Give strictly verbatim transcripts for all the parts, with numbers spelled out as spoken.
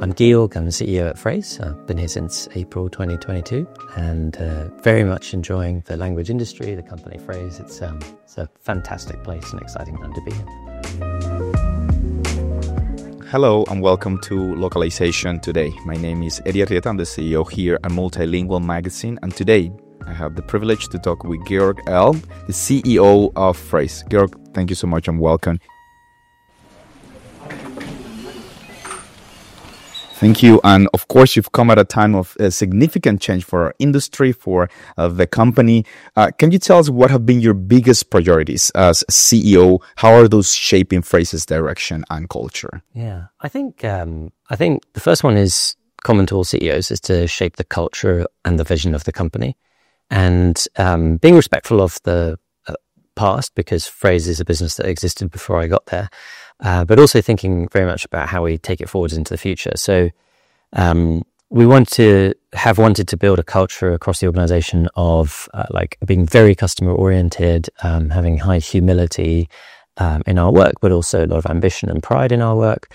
I'm Georg, I'm the C E O at Phrase. I've been here since April twenty twenty-two and uh, very much enjoying the language industry, the company Phrase. It's, um, it's a fantastic place and exciting time to be here. Hello and welcome to Localization Today. My name is Eddie Arrieta, I'm the C E O here at Multilingual Magazine, and today I have the privilege to talk with Georg Elm, the C E O of Phrase. Georg, thank you so much and welcome. Thank you. And of course, you've come at a time of uh, significant change for our industry, for uh, the company. Uh, can you tell us what have been your biggest priorities as C E O? How are those shaping Phrase's direction and culture? Yeah, I think um, I think the first one is common to all C E Os is to shape the culture and the vision of the company, and um, being respectful of the uh, past, because Phrase is a business that existed before I got there. Uh, but also thinking very much about how we take it forwards into the future. So um, we want to have wanted to build a culture across the organization of uh, like being very customer oriented, um, having high humility um, in our work, but also a lot of ambition and pride in our work,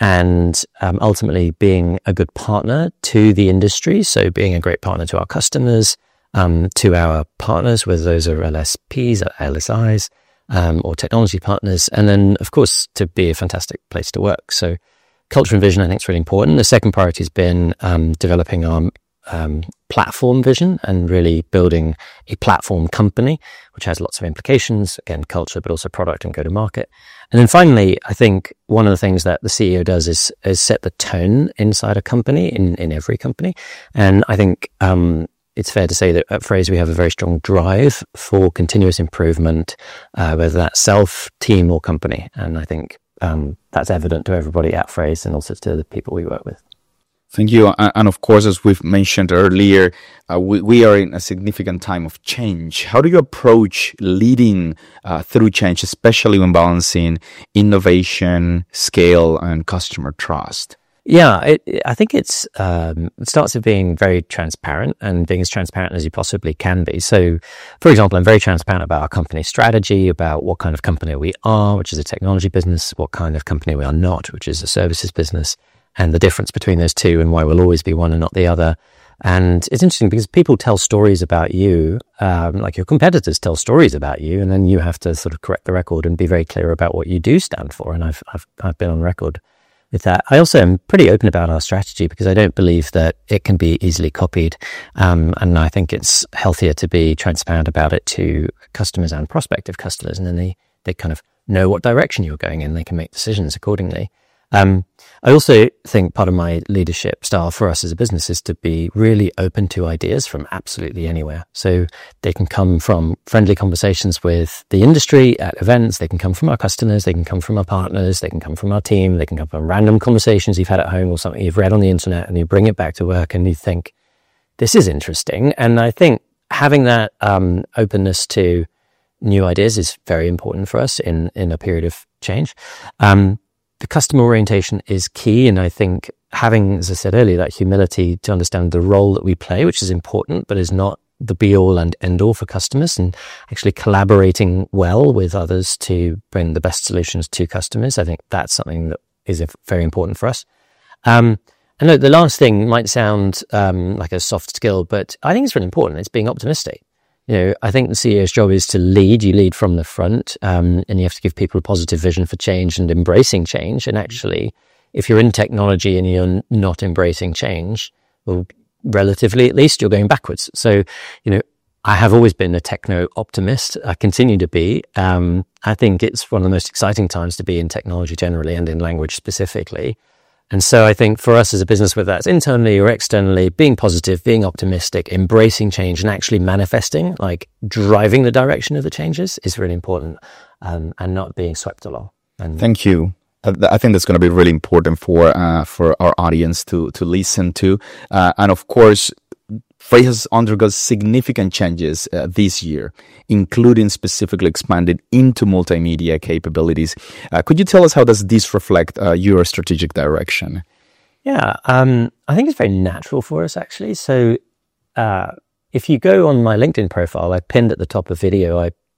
and um, ultimately being a good partner to the industry. So being a great partner to our customers, um, to our partners, whether those are L S Ps or L S Is, Um, or technology partners, and then, of course, to be a fantastic place to work. So culture and vision, I think, is really important. The second priority has been um, developing our um, platform vision and really building a platform company, which has lots of implications, again, culture, but also product and go-to-market. And then finally, I think one of the things that the C E O does is, is set the tone inside a company, in, in every company. And I think um it's fair to say that at Phrase, we have a very strong drive for continuous improvement, uh, whether that's self, team, or company. And I think um, that's evident to everybody at Phrase and also to the people we work with. Thank you. And of course, as we've mentioned earlier, uh, we, we are in a significant time of change. How do you approach leading uh, through change, especially when balancing innovation, scale, and customer trust? Yeah, it, I think it's um, it starts with being very transparent and being as transparent as you possibly can be. So, for example, I'm very transparent about our company strategy, about what kind of company we are, which is a technology business, what kind of company we are not, which is a services business, and the difference between those two and why we'll always be one and not the other. And it's interesting because people tell stories about you, um, like your competitors tell stories about you, and then you have to sort of correct the record and be very clear about what you do stand for. And I've I've, I've been on record with that. I also am pretty open about our strategy because I don't believe that it can be easily copied. Um, and I think it's healthier to be transparent about it to customers and prospective customers. And then they, they kind of know what direction you're going in. They can make decisions accordingly. Um, I also think part of my leadership style for us as a business is to be really open to ideas from absolutely anywhere. So they can come from friendly conversations with the industry at events, they can come from our customers, they can come from our partners, they can come from our team, they can come from random conversations you've had at home or something you've read on the internet, and you bring it back to work and you think, this is interesting. And I think having that um, openness to new ideas is very important for us in, in a period of change. Um, The customer orientation is key. And I think having, as I said earlier, that humility to understand the role that we play, which is important, but is not the be all and end all for customers, and actually collaborating well with others to bring the best solutions to customers. I think that's something that is very important for us. Um, and look, the last thing might sound um, like a soft skill, but I think it's really important. It's being optimistic. You know, I think the C E O's job is to lead. You lead from the front, um, and you have to give people a positive vision for change and embracing change. And actually, if you're in technology and you're not embracing change, well, relatively at least, you're going backwards. So, you know, I have always been a techno optimist. I continue to be. Um, I think it's one of the most exciting times to be in technology generally and in language specifically. And so I think for us as a business, whether that's internally or externally, being positive, being optimistic, embracing change and actually manifesting, like driving the direction of the changes is really important, um, and not being swept along. And Thank you. I think that's going to be really important for uh, for our audience to to listen to. Uh, and of course, Phrase has undergone significant changes uh, this year, including specifically expanded into multimedia capabilities. Uh, could you tell us how does this reflect uh, your strategic direction? Yeah, um, I think it's very natural for us, actually. So uh, if you go on my LinkedIn profile, I pinned at the top a video I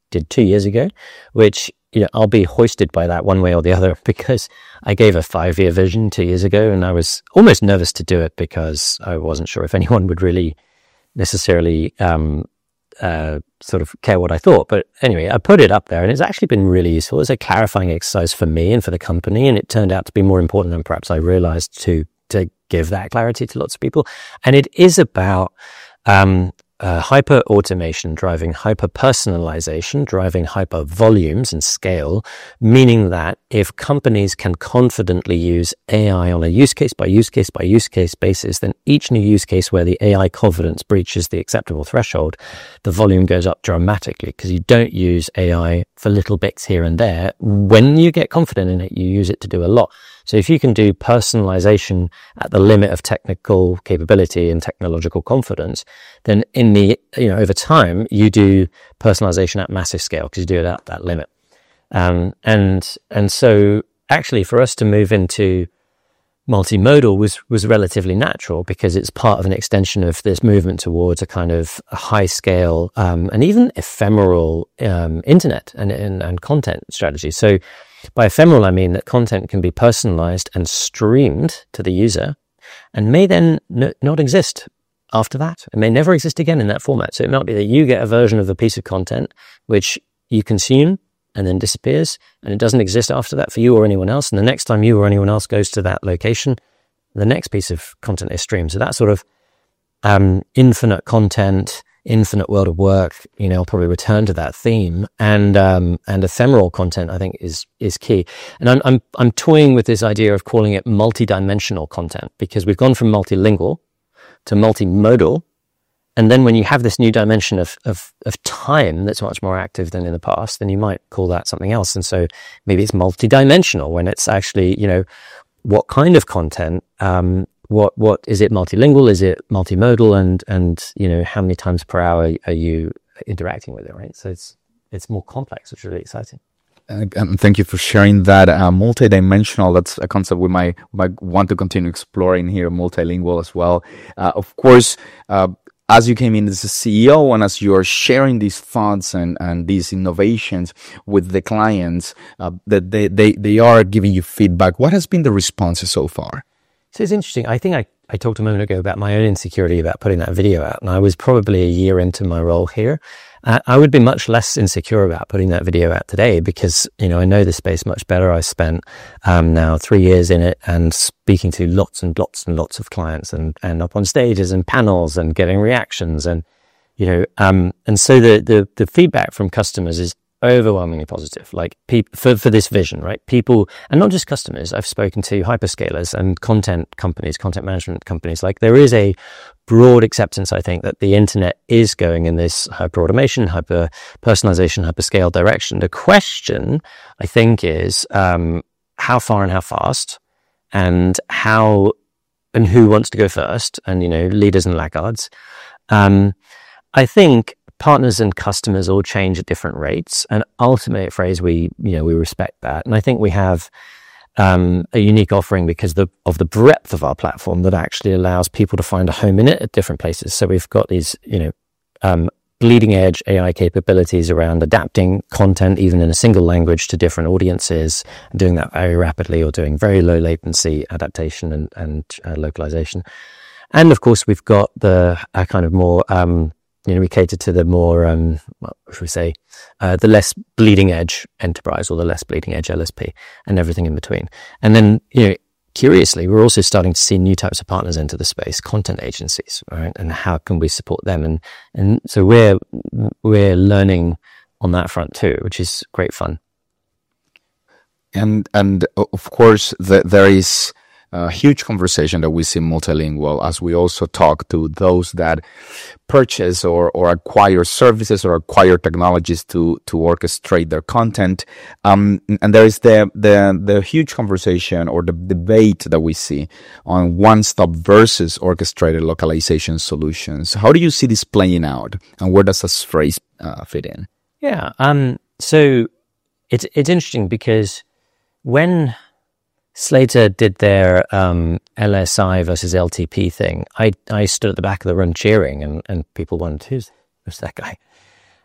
did two years ago, which, you know, I'll be hoisted by that one way or the other, because I gave a five-year vision two years ago, and I was almost nervous to do it because I wasn't sure if anyone would really necessarily um, uh, sort of care what I thought. But anyway, I put it up there, and it's actually been really useful as a clarifying exercise for me and for the company, and it turned out to be more important than perhaps I realized to to give that clarity to lots of people. And it is about um Uh, hyper automation driving hyper personalization, driving hyper volumes and scale, meaning that if companies can confidently use A I on a use case by use case by use case basis, then each new use case where the A I confidence breaches the acceptable threshold, the volume goes up dramatically, because you don't use A I for little bits here and there. When you get confident in it, you use it to do a lot. So if you can do personalization at the limit of technical capability and technological confidence, then in the, you know, over time, you do personalization at massive scale, because you do it at that limit. Um, and, and so actually for us to move into multimodal was, was relatively natural, because it's part of an extension of this movement towards a kind of a high scale, um, and even ephemeral, um, internet and, and, and content strategy. So by ephemeral, I mean that content can be personalized and streamed to the user, and may then n- not exist after that. It may never exist again in that format. So it might be that you get a version of a piece of content which you consume and then disappears, and it doesn't exist after that for you or anyone else. And the next time you or anyone else goes to that location, the next piece of content is streamed. So that sort of um, infinite content, infinite world of work, you know, I'll probably return to that theme, and um, and ephemeral content, I think, is is key. And I'm I'm I'm toying with this idea of calling it multidimensional content, because we've gone from multilingual to multimodal, and then when you have this new dimension of of of time that's much more active than in the past, then you might call that something else. And so maybe it's multidimensional when it's actually, you know, what kind of content. Um, What, what, is it multilingual? Is it multimodal? And, and, you know, how many times per hour are you interacting with it, right? So it's, it's more complex, which is really exciting. Uh, and thank you for sharing that. Uh, multidimensional, that's a concept we might, might want to continue exploring here, multilingual as well. Uh, of course, uh, as you came in as a C E O, and as you're sharing these thoughts and, and these innovations with the clients, uh, that they, they, they are giving you feedback. What has been the response so far? So it's interesting. I think I, I talked a moment ago about my own insecurity about putting that video out, and I was probably a year into my role here. Uh, I would be much less insecure about putting that video out today, because, you know, I know the space much better. I spent um, now three years in it, and speaking to lots and lots and lots of clients, and, and up on stages and panels and getting reactions, and, you know, um, and so the, the, the feedback from customers is overwhelmingly positive, like pe- for, for this vision, right? People, and not just customers, I've spoken to hyperscalers and content companies, content management companies. Like, there is a broad acceptance, I think, that the internet is going in this hyper automation, hyper personalization, hyper scale direction. The question, I think, is um, how far and how fast, and how and who wants to go first, and, you know, leaders and laggards. Um, I think partners and customers all change at different rates, and ultimate phrase, we, you know, we respect that. And I think we have um, a unique offering because the, of the breadth of our platform that actually allows people to find a home in it at different places. So we've got these, you know, um, bleeding edge A I capabilities around adapting content, even in a single language, to different audiences, and doing that very rapidly, or doing very low latency adaptation and, and uh, localization. And of course, we've got the uh, kind of more, um, you know, we cater to the more, um, what should we say, uh, the less bleeding edge enterprise, or the less bleeding edge L S P, and everything in between. And then, you know, curiously, we're also starting to see new types of partners enter the space, content agencies, right? And how can we support them? And and so we're we're learning on that front too, which is great fun. And and of course, the, there is a huge conversation that we see multilingual, as we also talk to those that purchase or, or acquire services or acquire technologies to, to orchestrate their content. Um, and there is the, the, the huge conversation or the debate that we see on one-stop versus orchestrated localization solutions. How do you see this playing out, and where does this phrase uh, fit in? Yeah. Um, so it's, it's interesting because when Slater did their um, L S I versus L T P thing, I I stood at the back of the room cheering, and, and people wondered, who's, who's that guy?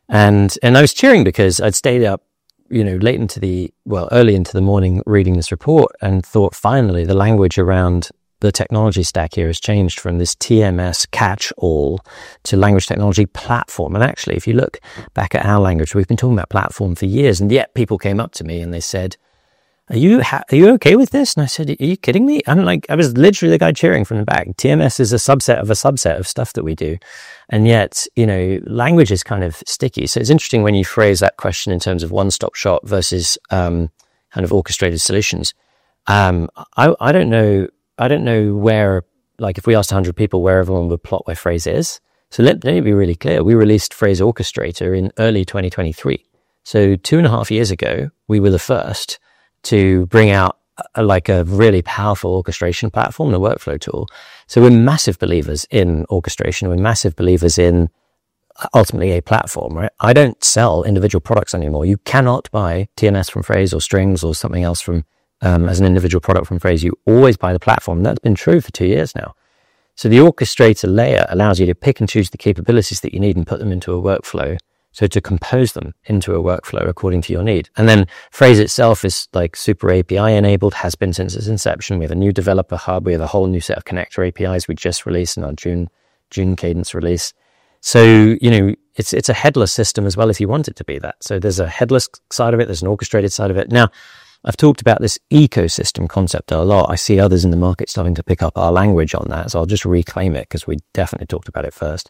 And, and I was cheering because I'd stayed up, you know, late into the, well, early into the morning reading this report and thought finally the language around the technology stack here has changed from this T M S catch-all to language technology platform. And actually, if you look back at our language, we've been talking about platform for years, and yet people came up to me and they said, are you ha- are you okay with this? And I said, are you kidding me? I'm like, I was literally the guy cheering from the back. T M S is a subset of a subset of stuff that we do. And yet, you know, language is kind of sticky. So it's interesting when you phrase that question in terms of one-stop shop versus um, kind of orchestrated solutions. Um, I, I don't know, I don't know where, like if we asked one hundred people where everyone would plot where Phrase is. So let, let me be really clear. We released Phrase Orchestrator in early twenty twenty-three. So two and a half years ago, we were the first to bring out a, like a really powerful orchestration platform and a workflow tool. So we're massive believers in orchestration. We're massive believers in ultimately a platform, right? I don't sell individual products anymore. You cannot buy T M S from Phrase or Strings or something else from um, as an individual product from Phrase. You always buy the platform. That's been true for two years now. So the orchestrator layer allows you to pick and choose the capabilities that you need and put them into a workflow. So to compose them into a workflow according to your need. And then Phrase itself is like super A P I enabled, has been since its inception. We have a new developer hub. We have a whole new set of connector A P Is we just released in our June, June cadence release. So, you know, it's, it's a headless system as well if you want it to be that. So there's a headless side of it. There's an orchestrated side of it. Now, I've talked about this ecosystem concept a lot. I see others in the market starting to pick up our language on that. So I'll just reclaim it because we definitely talked about it first.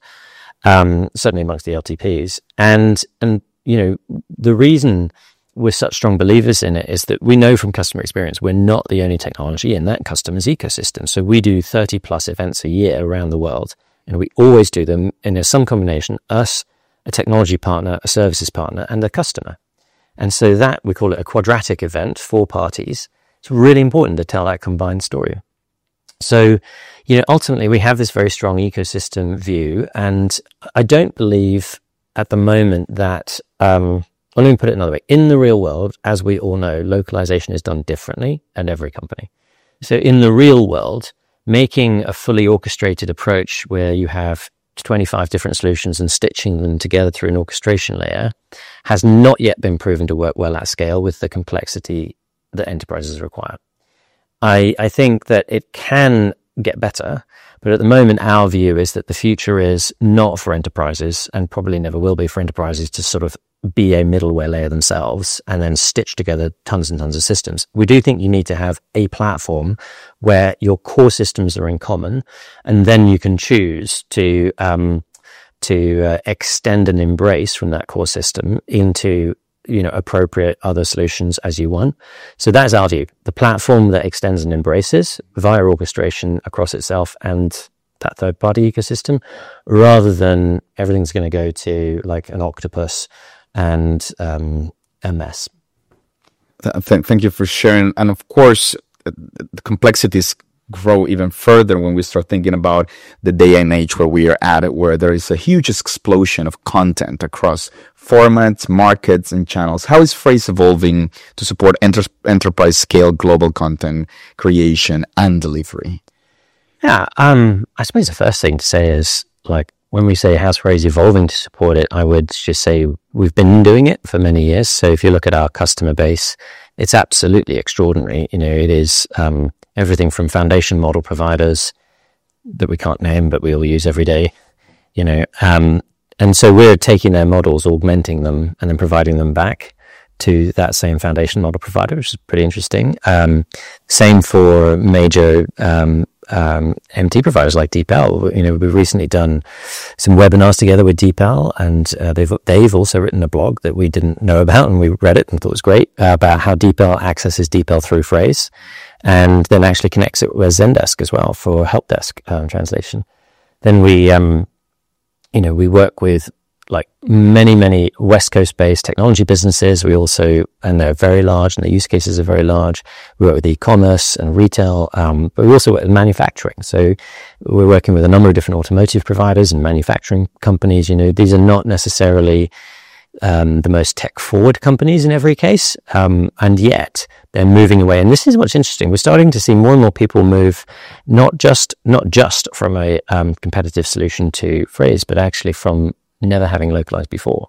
Um, certainly amongst the L T Ps. And, and, you know, the reason we're such strong believers in it is that we know from customer experience, we're not the only technology in that customer's ecosystem. So we do thirty plus events a year around the world, and we always do them in some combination, us, a technology partner, a services partner, and a customer. And so that, we call it a quadratic event, four parties. It's really important to tell that combined story. So, you know, ultimately we have this very strong ecosystem view, and I don't believe at the moment that, um, well, let me put it another way. In the real world, as we all know, localization is done differently at every company. So in the real world, making a fully orchestrated approach where you have twenty-five different solutions and stitching them together through an orchestration layer has not yet been proven to work well at scale with the complexity that enterprises require. I, I think that it can get better, but at the moment, our view is that the future is not for enterprises, and probably never will be for enterprises, to sort of be a middleware layer themselves and then stitch together tons and tons of systems. We do think you need to have a platform where your core systems are in common, and then you can choose to um, to uh, extend and embrace from that core system into, you know, appropriate other solutions as you want. So that's our view. The platform that extends and embraces via orchestration across itself and that third party ecosystem, rather than everything's going to go to like an octopus and um, a mess. Th- thank you for sharing. And of course, the complexities grow even further when we start thinking about the day and age where we are at, where there is a huge explosion of content across formats, markets, and channels. How is Phrase evolving to support enter- enterprise scale global content creation and delivery? Yeah, um, I suppose the first thing to say is, like, when we say how's Phrase evolving to support it, I would just say we've been doing it for many years. So if you look at our customer base, it's absolutely extraordinary. You know, it is um, everything from foundation model providers that we can't name, but we all use every day, you know. Um, and so we're taking their models, augmenting them, and then providing them back to that same foundation model provider, which is pretty interesting. Um, same for major um, um, M T providers like DeepL. You know, we've recently done some webinars together with DeepL, and uh, they've they've also written a blog that we didn't know about, and we read it and thought it was great, uh, about how DeepL accesses DeepL through Phrase, and then actually connects it with Zendesk as well for help desk um, translation. Then we, um, you know, we work with like many, many West Coast based technology businesses. We also, and they're very large and the use cases are very large. We work with e-commerce and retail, um, but we also work with manufacturing. So we're working with a number of different automotive providers and manufacturing companies. You know, these are not necessarily um, the most tech forward companies in every case. Um, and yet they're moving away. And this is what's interesting. We're starting to see more and more people move not just, not just from a um, competitive solution to Phrase, but actually from never having localized before,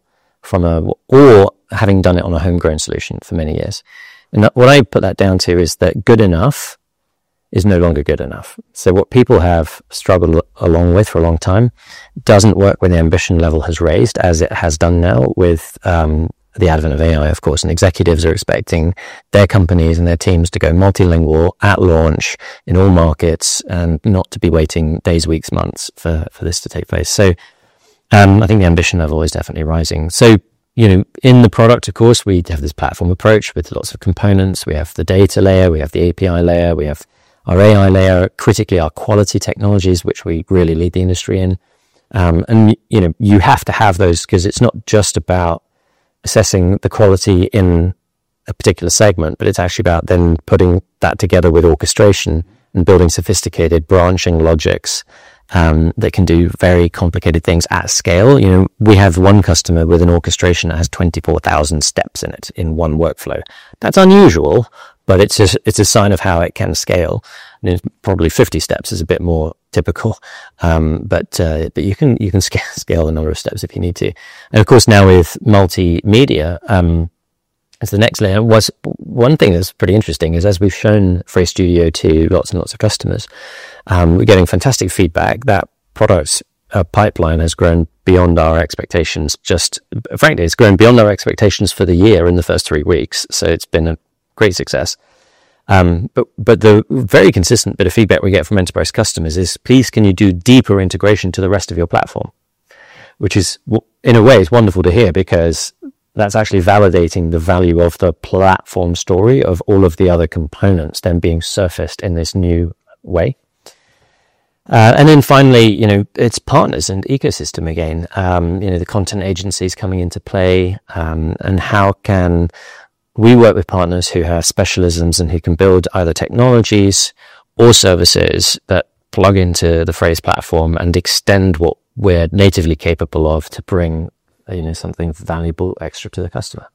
from a, or having done it on a homegrown solution for many years. And what I put that down to is that good enough is no longer good enough. So what people have struggled along with for a long time doesn't work when the ambition level has raised, as it has done now with um, the advent of A I, of course. And executives are expecting their companies and their teams to go multilingual at launch in all markets, and not to be waiting days, weeks, months for, for this to take place. So um, I think the ambition level is definitely rising. So, you know, in the product, of course, we have this platform approach with lots of components. We have the data layer, we have the A P I layer, we have our A I layer, critically our quality technologies, which we really lead the industry in. Um, and, you know, you have to have those, because it's not just about assessing the quality in a particular segment, but it's actually about then putting that together with orchestration and building sophisticated branching logics um, that can do very complicated things at scale. You know, we have one customer with an orchestration that has twenty-four thousand steps in it in one workflow. That's unusual, but it's a, it's a sign of how it can scale. And probably fifty steps is a bit more typical, um, but uh, but you can you can scale, scale the number of steps if you need to. And of course, now with multimedia, um, as the next layer, was one thing that's pretty interesting is, as we've shown Phrase Studio to lots and lots of customers, um, we're getting fantastic feedback. That product's uh, pipeline has grown beyond our expectations. Just frankly, it's grown beyond our expectations for the year in the first three weeks. So it's been a great success. Um, but, but the very consistent bit of feedback we get from enterprise customers is, please, can you do deeper integration to the rest of your platform? Which is, in a way, it's wonderful to hear, because that's actually validating the value of the platform story of all of the other components then being surfaced in this new way. Uh, and then finally, you know, it's partners and ecosystem again. Um, you know, the content agencies coming into play, um, and how can we work with partners who have specialisms and who can build either technologies or services that plug into the Phrase platform and extend what we're natively capable of to bring, you know, something valuable extra to the customer.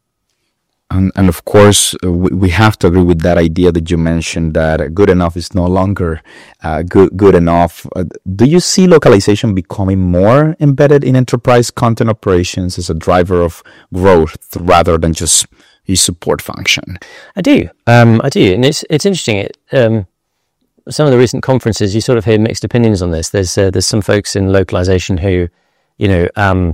And, and of course, we, we have to agree with that idea that you mentioned, that good enough is no longer uh, good good enough. Uh, do you see localization becoming more embedded in enterprise content operations as a driver of growth rather than just a support function? I do. Um, I do. And it's it's interesting. It, um, some of the recent conferences, you sort of hear mixed opinions on this. There's uh, there's some folks in localization who, you know, um,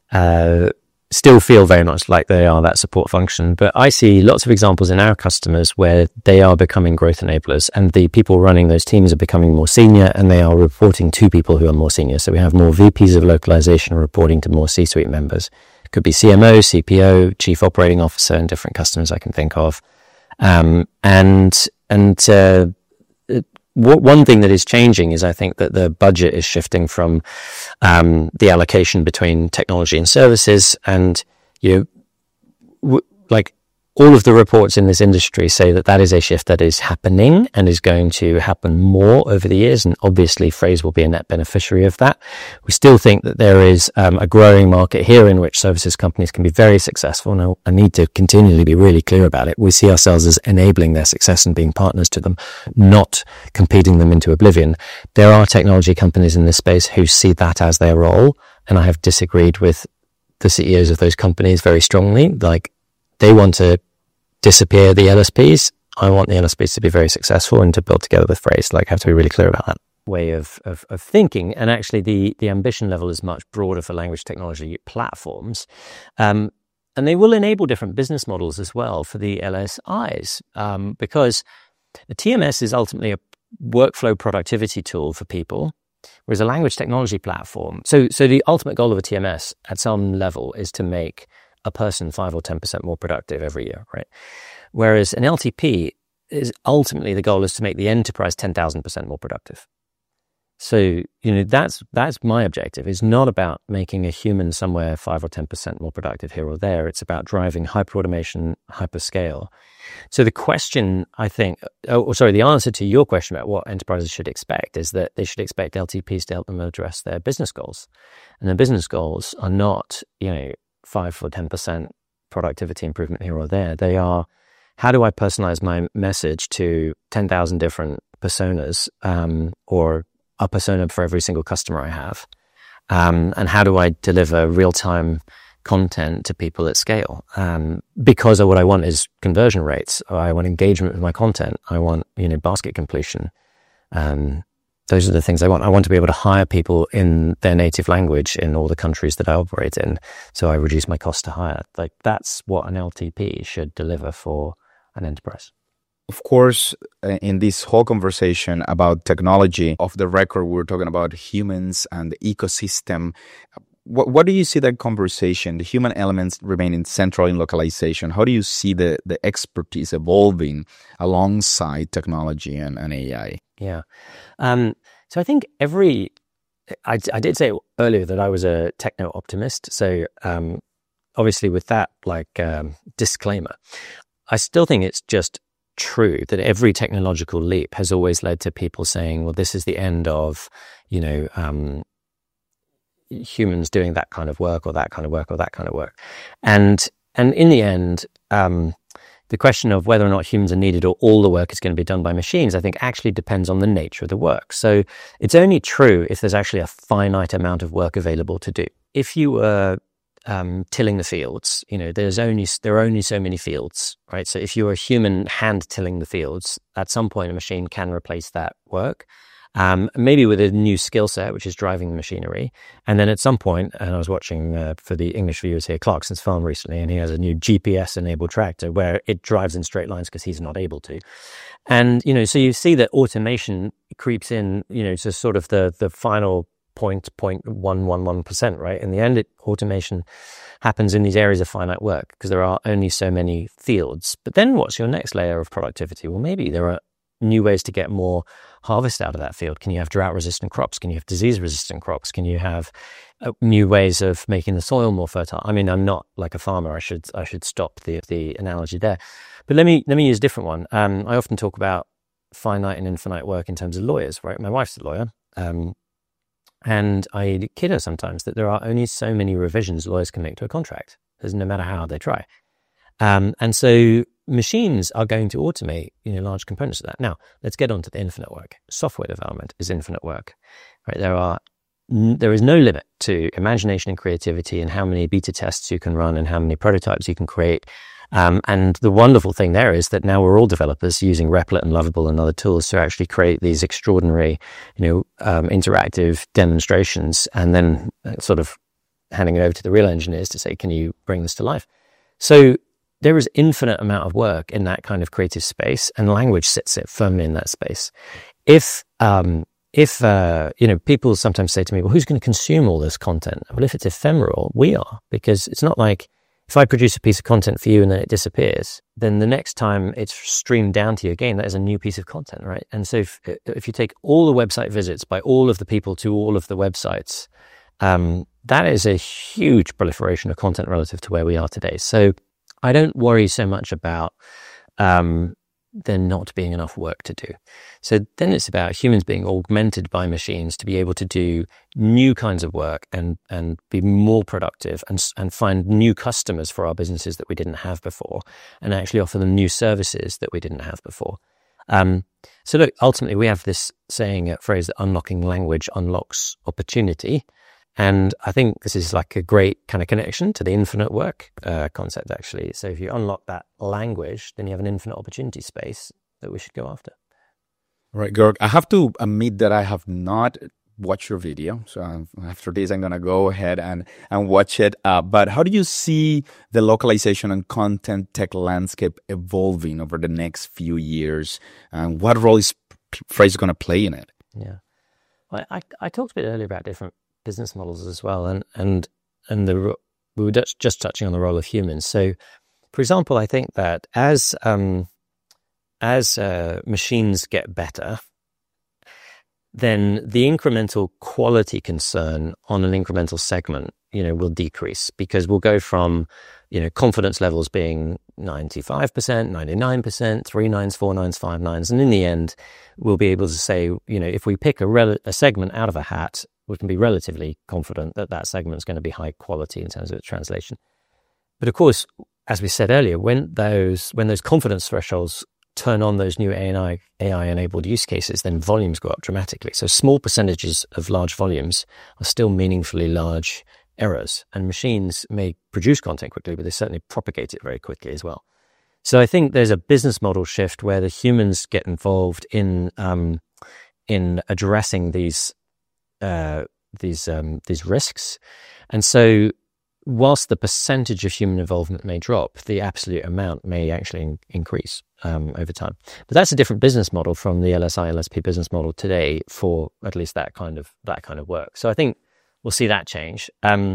uh, still feel very much like they are that support function. But I see lots of examples in our customers where they are becoming growth enablers, and the people running those teams are becoming more senior, and they are reporting to people who are more senior. So we have more V Ps of localization reporting to more C-suite members. It could be C M O, C P O, Chief Operating Officer, and different customers I can think of. Um, and and uh, it, one thing that is changing is, I think, that the budget is shifting from um, the allocation between technology and services. And, you know, w- like all of the reports in this industry say that that is a shift that is happening and is going to happen more over the years. And obviously, Phrase will be a net beneficiary of that. We still think that there is um, a growing market here in which services companies can be very successful. Now, I need to continually be really clear about it. We see ourselves as enabling their success and being partners to them, not competing them into oblivion. There are technology companies in this space who see that as their role. And I have disagreed with the C E Os of those companies very strongly. Like, they want to disappear the L S Ps. I want the L S Ps to be very successful and to build together with Phrase. Like, I have to be really clear about that way of, of, of thinking. And actually, the, the ambition level is much broader for language technology platforms. Um, and they will enable different business models as well for the L S Is, um, because the T M S is ultimately a workflow productivity tool for people, whereas a language technology platform. So, so the ultimate goal of a T M S at some level is to make a person five or ten percent more productive every year, right? Whereas an L T P is ultimately, the goal is to make the enterprise ten thousand percent more productive. So, you know, that's that's my objective. It's not about making a human somewhere five or ten percent more productive here or there. It's about driving hyper automation, hyper scale. So the question, I think, oh, sorry, the answer to your question about what enterprises should expect is that they should expect L T Ps to help them address their business goals. And their business goals are not, you know, five or ten percent productivity improvement here or there. They are, how do I personalize my message to ten thousand different personas, um, or a persona for every single customer I have? Um, and how do I deliver real-time content to people at scale, um, because of what I want is conversion rates. I want engagement with my content. I want, you know, basket completion. Um, those are the things I want. I want to be able to hire people in their native language in all the countries that I operate in, so I reduce my cost to hire. Like, that's what an L T P should deliver for an enterprise. Of course, in this whole conversation about technology, off the record, we're talking about humans and the ecosystem. What, what do you see that conversation, the human elements remaining central in localization? How do you see the, the expertise evolving alongside technology and, and A I? Yeah. Um, so I think every, I, I did say earlier that I was a techno optimist. So um, obviously with that like um, disclaimer, I still think it's just true that every technological leap has always led to people saying, well, this is the end of, you know, um, humans doing that kind of work or that kind of work or that kind of work. And, and in the end, um, the question of whether or not humans are needed or all the work is going to be done by machines, I think actually depends on the nature of the work. So it's only true if there's actually a finite amount of work available to do. If you were um, tilling the fields, you know, there's only, there are only so many fields, right? So if you're a human hand tilling the fields, at some point a machine can replace that work. Um, maybe with a new skill set, which is driving the machinery. And then at some point, and I was watching uh, for the English viewers here, Clarkson's farm recently, and he has a new G P S-enabled tractor where it drives in straight lines because he's not able to. And, you know, so you see that automation creeps in, you know, to sort of the, the final point, zero point one one one percent, right? In the end, it, automation happens in these areas of finite work because there are only so many fields. But then what's your next layer of productivity? Well, maybe there are new ways to get more harvest out of that field. Can you have drought-resistant crops? Can you have disease-resistant crops? Can you have uh, new ways of making the soil more fertile? I mean, I'm not like a farmer. I should I should stop the the analogy there. But let me let me use a different one. Um, I often talk about finite and infinite work in terms of lawyers, right? My wife's a lawyer, um, and I kid her sometimes that there are only so many revisions lawyers can make to a contract, no matter how hard they try. Um, and so machines are going to automate, you know, large components of that. Now, let's get on to the infinite work. Software development is infinite work, right? There are, there is no limit to imagination and creativity and how many beta tests you can run and how many prototypes you can create. Um, and the wonderful thing there is that now we're all developers using Replit and Lovable and other tools to actually create these extraordinary, you know, um, interactive demonstrations and then sort of handing it over to the real engineers to say, can you bring this to life? So there is infinite amount of work in that kind of creative space, and language sits it firmly in that space. If, um, if uh, you know, people sometimes say to me, well, who's going to consume all this content? Well, if it's ephemeral, we are, because it's not like if I produce a piece of content for you and then it disappears, then the next time it's streamed down to you again, that is a new piece of content, right? And so if, if you take all the website visits by all of the people to all of the websites, um, that is a huge proliferation of content relative to where we are today. So I don't worry so much about um, there not being enough work to do. So then it's about humans being augmented by machines to be able to do new kinds of work and and be more productive and and find new customers for our businesses that we didn't have before, and actually offer them new services that we didn't have before. Um, so look, ultimately we have this saying, a phrase that unlocking language unlocks opportunity. And I think this is like a great kind of connection to the infinite work uh, concept, actually. So if you unlock that language, then you have an infinite opportunity space that we should go after. Right, Georg. I have to admit that I have not watched your video. So um, after this, I'm going to go ahead and, and watch it. Uh, but how do you see the localization and content tech landscape evolving over the next few years? And what role is Frase going to play in it? Yeah. Well, I, I talked a bit earlier about different business models as well, and and and the we were just, just touching on the role of humans. So, for example, I think that as um, as uh, machines get better, then the incremental quality concern on an incremental segment, you know, will decrease, because we'll go from, you know, confidence levels being ninety-five percent, ninety-nine percent, three nines, four nines, five nines, and in the end, we'll be able to say, you know, if we pick a rel- a segment out of a hat, we can be relatively confident that that segment is going to be high quality in terms of its translation. But of course, as we said earlier, when those when those confidence thresholds turn on those new A I A I-enabled use cases, then volumes go up dramatically. So small percentages of large volumes are still meaningfully large errors, and machines may produce content quickly, but they certainly propagate it very quickly as well. So I think there's a business model shift where the humans get involved in um, in addressing these uh, these um, these risks, and so whilst the percentage of human involvement may drop, the absolute amount may actually in- increase um, over time. But that's a different business model from the L S I L S P business model today for at least that kind of that kind of work. So I think we'll see that change. Um,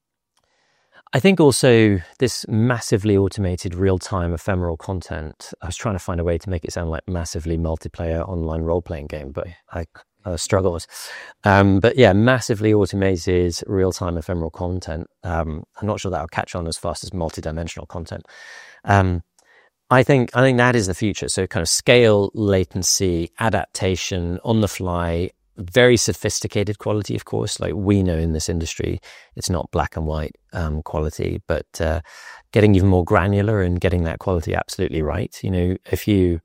I think also this massively automated real-time ephemeral content, I was trying to find a way to make it sound like massively multiplayer online role-playing game, but I uh, struggled. Um, but yeah, massively automated real-time ephemeral content. Um, I'm not sure that'll catch on as fast as multi-dimensional content. Um, I think I think that is the future. So kind of scale, latency, adaptation, on the fly, very sophisticated quality, of course. Like we know in this industry, it's not black and white um, quality, but uh, getting even more granular and getting that quality absolutely right. You know, if you,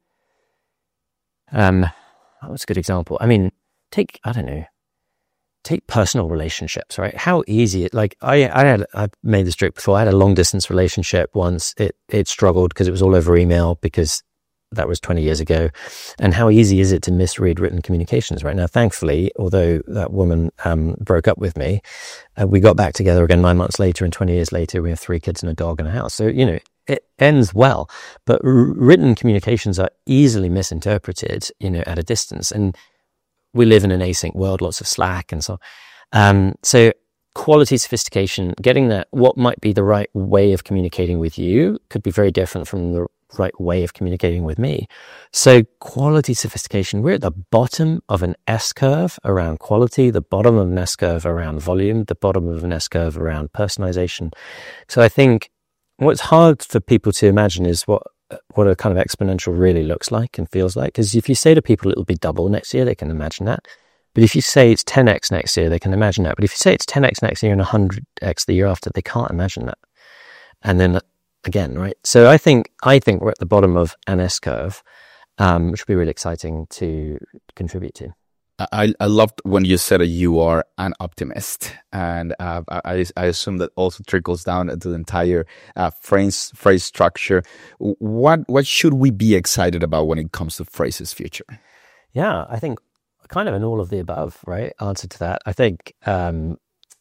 um, what's a good example? I mean, take, I don't know, take personal relationships, right? How easy it, like I, I had, I've made this joke before. I had a long distance relationship once. It, it struggled because it was all over email because that was twenty years ago. And how easy is it to misread written communications right now? Thankfully, although that woman um, broke up with me, uh, we got back together again nine months later, and twenty years later, we have three kids and a dog and a house. So, you know, it ends well. But r- written communications are easily misinterpreted, you know, at a distance. And we live in an async world, lots of Slack and so on. Um, so quality, sophistication, getting that, what might be the right way of communicating with you could be very different from the right way of communicating with me. So quality, sophistication, we're at the bottom of an S-curve around quality, the bottom of an S-curve around volume, the bottom of an S-curve around personalization. So I think what's hard for people to imagine is what what a kind of exponential really looks like and feels like. Because if you say to people it'll be double next year, they can imagine that. But if you say it's ten x next year, they can imagine that. But if you say it's ten x next year and one hundred x the year after, they can't imagine that. And then again, right? So I think I think we're at the bottom of an S-curve, um, which would be really exciting to contribute to. I, I loved when you said that you are an optimist, and uh, I, I assume that also trickles down into the entire uh, phrase phrase structure. What what should we be excited about when it comes to Phrase's future? Yeah, I think kind of an all of the above, right? Answer to that. I think um,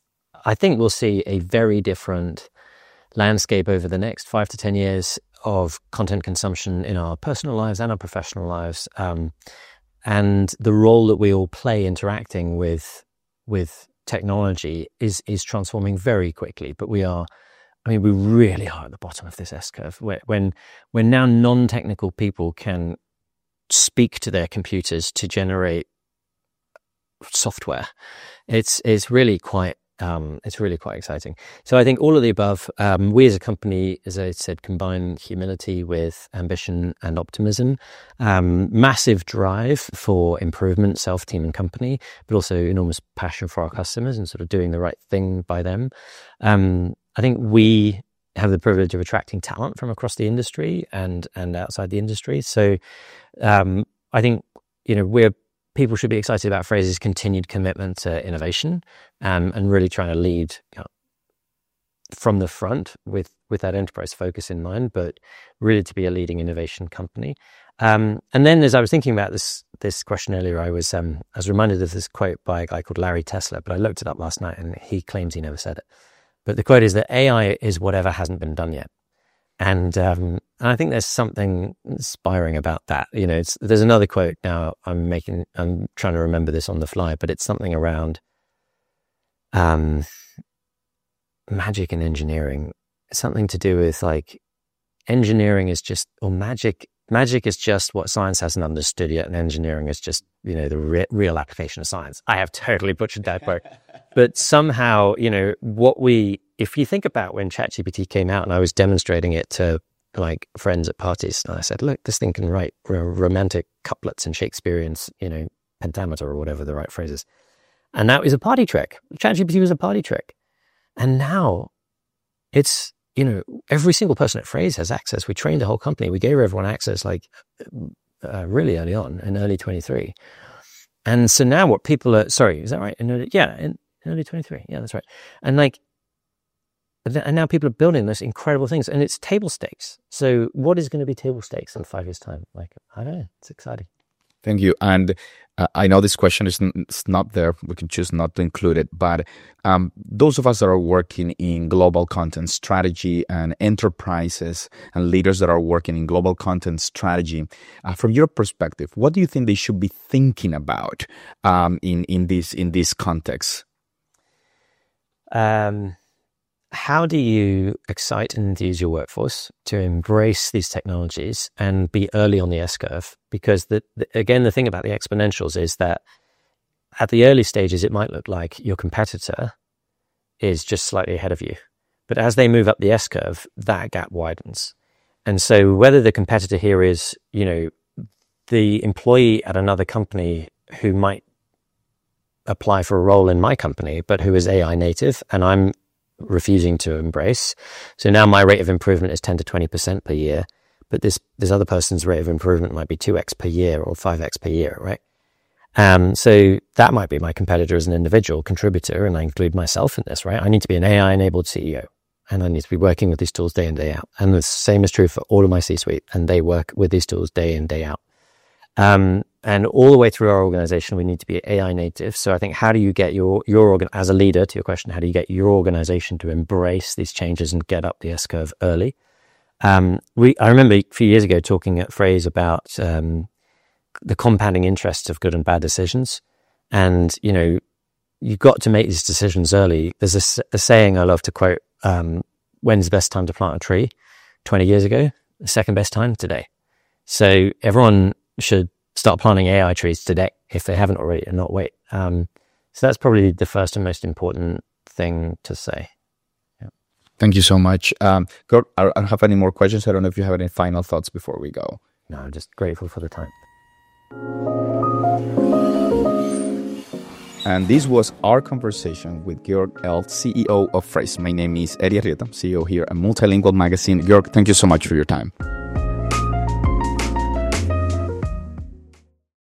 I think we'll see a very different landscape over the next five to ten years of content consumption in our personal lives and our professional lives. Um, And the role that we all play interacting with with technology is is transforming very quickly. But we are, I mean, we really are at the bottom of this S-curve. When when now non-technical people can speak to their computers to generate software, it's it's really quite um, it's really quite exciting. So I think all of the above. Um, we as a company, as I said, combine humility with ambition and optimism. Um, massive drive for improvement, self, team, and company, but also enormous passion for our customers and sort of doing the right thing by them. Um, I think we have the privilege of attracting talent from across the industry and and outside the industry. So um, I think you know we're. People should be excited about Phrase's continued commitment to innovation um, and really trying to lead you know, from the front with, with that enterprise focus in mind, but really to be a leading innovation company. Um, and then as I was thinking about this this question earlier, I was um, I was reminded of this quote by a guy called Larry Tesler, but I looked it up last night and he claims he never said it. But the quote is that A I is whatever hasn't been done yet. And, um, and I think there's something inspiring about that. You know, it's, there's another quote now I'm making, I'm trying to remember this on the fly, but it's something around, um, magic and engineering. Something to do with like engineering is just, or magic, magic is just what science hasn't understood yet. And engineering is just, you know, the re- real application of science. I have totally butchered that quote, but somehow, you know, what we, if you think about when ChatGPT came out and I was demonstrating it to like friends at parties, and I said, look, this thing can write r- romantic couplets and Shakespearean, you know, pentameter or whatever the right phrase is. And that was a party trick. ChatGPT was a party trick. And now it's, you know, every single person at Phrase has access. We trained the whole company. We gave everyone access like uh, really early on in early twenty-three. And so now what people are, sorry, is that right? In early, yeah, in early twenty-three. Yeah, that's right. And like, But then, and now people are building those incredible things, and it's table stakes. So what is going to be table stakes in five years' time? Like, I don't know. It's exciting. Thank you. And uh, I know this question is n- it's not there. We can choose not to include it. But um, those of us that are working in global content strategy and enterprises and leaders that are working in global content strategy, uh, from your perspective, what do you think they should be thinking about um, in in this in this context? Um. How do you excite and enthuse your workforce to embrace these technologies and be early on the S-curve? Because, the, the, again, the thing about the exponentials is that at the early stages, it might look like your competitor is just slightly ahead of you. But as they move up the S-curve, that gap widens. And so whether the competitor here is, you know, the employee at another company who might apply for a role in my company, but who is A I native, and I'm refusing to embrace. So now my rate of improvement is ten to twenty percent per year, but this this other person's rate of improvement might be two x per year or five x per year, right? Um, so that might be my competitor as an individual contributor, and I include myself in this, right? I need to be an A I-enabled C E O, and I need to be working with these tools day in, day out. And the same is true for all of my C-suite, and they work with these tools day in, day out. Um, and all the way through our organization, we need to be A I native. So I think, how do you get your, your organ, as a leader, to your question, how do you get your organization to embrace these changes and get up the S-curve early? Um, we, I remember a few years ago talking at Frase about, um, the compounding interests of good and bad decisions. And, you know, you've got to make these decisions early. There's a, a saying I love to quote, um, when's the best time to plant a tree? twenty years ago, the second best time today. So everyone should start planting A I trees today if they haven't already, and not wait. Um, so that's probably the first and most important thing to say. Yeah. Thank you so much. Um, Georg, I don't have any more questions. I don't know if you have any final thoughts before we go. No, I'm just grateful for the time. And this was our conversation with Georg Elst, C E O of Frase. My name is Eddie Arrieta, C E O here at Multilingual Magazine. Georg, thank you so much for your time.